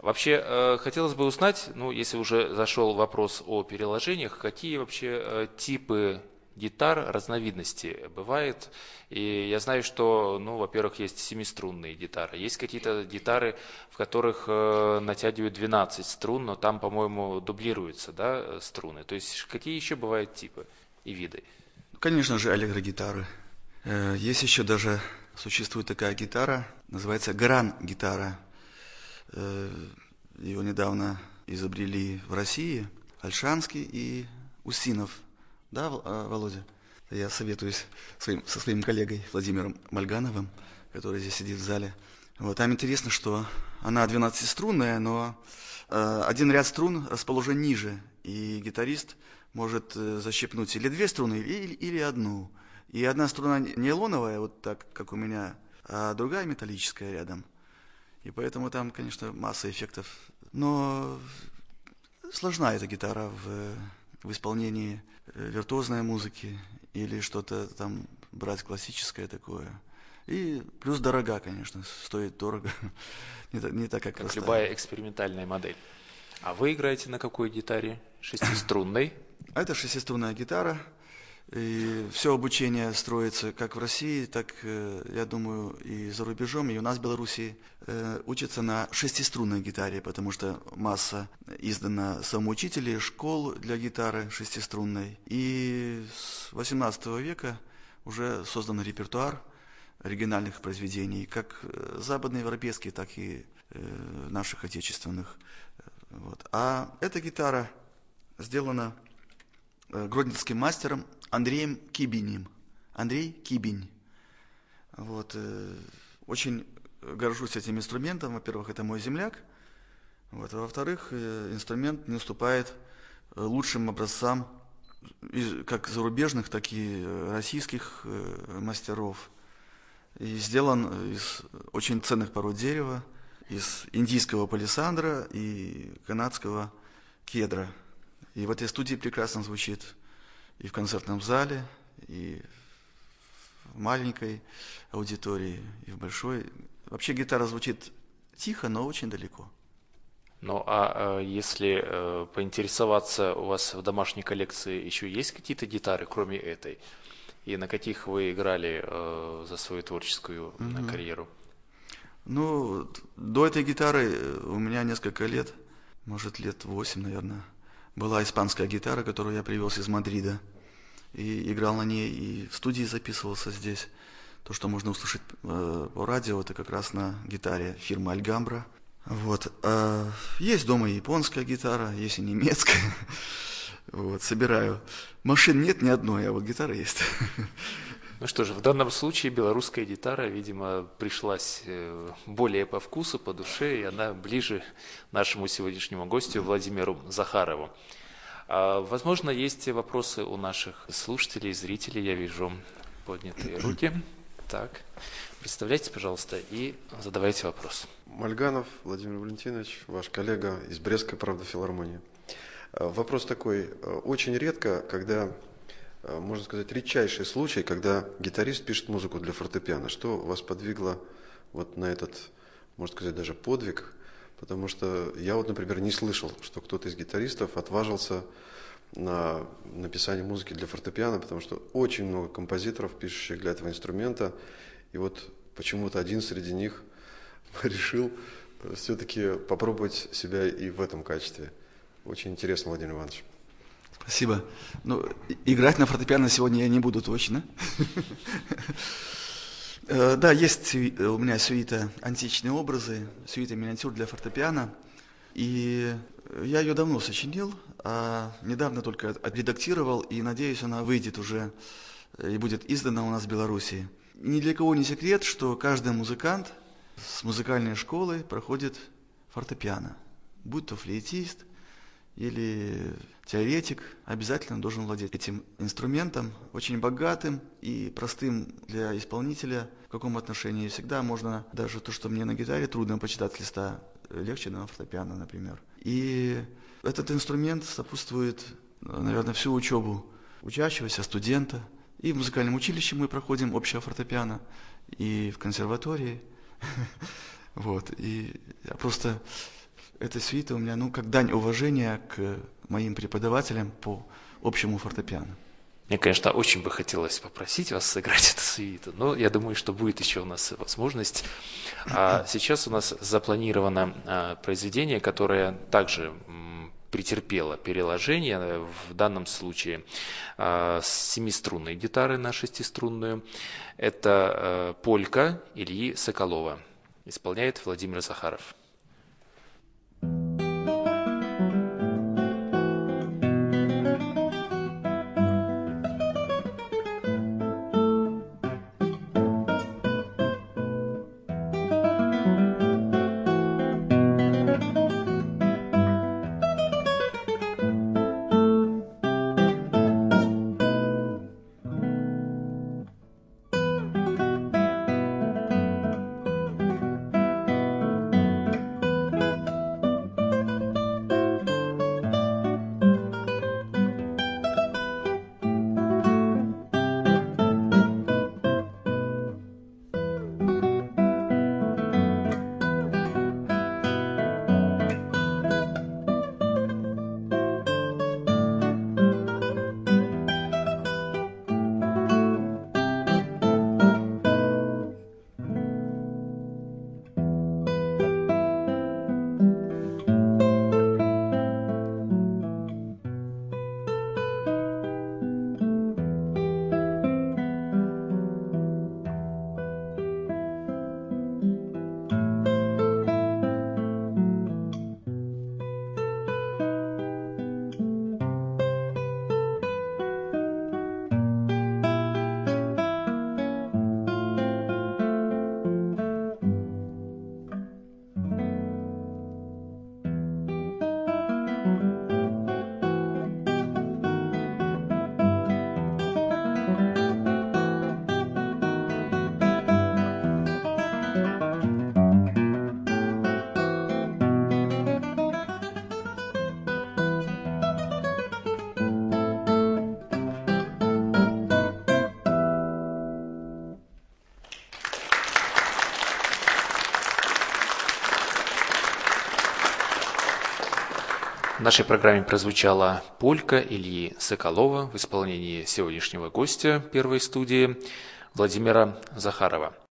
Вообще, хотелось бы узнать, ну, если уже зашел вопрос о переложениях, какие вообще типы гитар, разновидности бывает? И я знаю, что, ну, во-первых, есть семиструнные гитары, есть какие-то гитары, в которых натягивают 12 струн, но там, по-моему, дублируются, да, струны. То есть какие еще бывают типы и виды? Конечно же, электрогитары. Есть еще даже, существует такая гитара, называется гран-гитара. Э, Ее недавно изобрели в России Альшанский и Усинов. Да, Володя? Я советуюсь со своим коллегой Владимиром Мальгановым, который здесь сидит в зале. Вот, там интересно, что она 12-струнная, но один ряд струн расположен ниже, и гитарист может защипнуть или две струны, или одну. И одна струна нейлоновая, вот так, как у меня, а другая металлическая рядом. И поэтому там, конечно, масса эффектов. Но сложна эта гитара в исполнении виртуозной музыки или что-то там брать классическое такое. И плюс дорога, конечно, стоит дорого. Не так, как Как простая. любая экспериментальная модель. А вы играете на какой гитаре? Шестиструнной? А это шестиструнная гитара. И все обучение строится как в России, так, я думаю, и за рубежом. И у нас в Беларуси учатся на шестиструнной гитаре, потому что масса издана самоучителей, школ для гитары шестиструнной. И с XVIII века уже создан репертуар оригинальных произведений, как западноевропейских, так и наших отечественных. Вот. А эта гитара сделана гродненским мастером Андреем Кибинем. Андрей Кибинь. Вот. Очень горжусь этим инструментом. Во-первых, это мой земляк. Вот. А во-вторых, инструмент не уступает лучшим образцам как зарубежных, так и российских мастеров. И сделан из очень ценных пород дерева, из индийского палисандра и канадского кедра. И в этой студии прекрасно звучит и в концертном зале, и в маленькой аудитории, и в большой. Вообще гитара звучит тихо, но очень далеко. Ну, а если поинтересоваться, у вас в домашней коллекции еще есть какие-то гитары, кроме этой? И на каких вы играли за свою творческую карьеру? Ну, до этой гитары у меня несколько лет, может лет 8, наверное, была испанская гитара, которую я привез из Мадрида. И играл на ней, и в студии записывался здесь. То, что можно услышать по радио, это как раз на гитаре фирмы Альгамбра. Вот. А есть дома и японская гитара, есть и немецкая. Вот, собираю. Машин нет ни одной, а вот гитара есть. Ну что же, в данном случае белорусская гитара, видимо, пришлась более по вкусу, по душе, и она ближе нашему сегодняшнему гостю Владимиру Захарову. Возможно, есть вопросы у наших слушателей, зрителей. Я вижу поднятые руки. Так, представляйтесь, пожалуйста, и задавайте вопрос. Мальганов Владимир Валентинович, ваш коллега из Брестской, правда, филармонии. Вопрос такой. Очень редко, когда, можно сказать, редчайший случай, когда гитарист пишет музыку для фортепиано. Что вас подвигло вот на этот, можно сказать, даже подвиг? Потому что я вот, например, не слышал, что кто-то из гитаристов отважился на написание музыки для фортепиано, потому что очень много композиторов, пишущих для этого инструмента, и вот почему-то один среди них решил все-таки попробовать себя и в этом качестве. Очень интересно, Владимир Иванович. Спасибо. Ну, играть на фортепиано сегодня я не буду точно. Да, есть у меня сюита «Античные образы», сюита миниатюр для фортепиано. И я ее давно сочинил, а недавно только отредактировал, и надеюсь, она выйдет уже и будет издана у нас в Беларуси. Ни для кого не секрет, что каждый музыкант с музыкальной школы проходит фортепиано. Будь то флейтист или теоретик, обязательно должен владеть этим инструментом, очень богатым и простым для исполнителя. В каком отношении всегда можно, даже то, что мне на гитаре трудно почитать с листа, легче на фортепиано, например. И этот инструмент сопутствует, наверное, всю учебу учащегося, студента. И в музыкальном училище мы проходим общее фортепиано, и в консерватории. Вот. И я просто эта свита у меня, как дань уважения к моим преподавателям по общему фортепиано. Мне, конечно, очень бы хотелось попросить вас сыграть эту свиту, но я думаю, что будет еще у нас возможность. А сейчас у нас запланировано произведение, которое также претерпело переложение, в данном случае с семиструнной гитары на шестиструнную. Это полька Ильи Соколова. Исполняет Владимир Захаров. В нашей программе прозвучала полька Ильи Соколова в исполнении сегодняшнего гостя первой студии Владимира Захарова.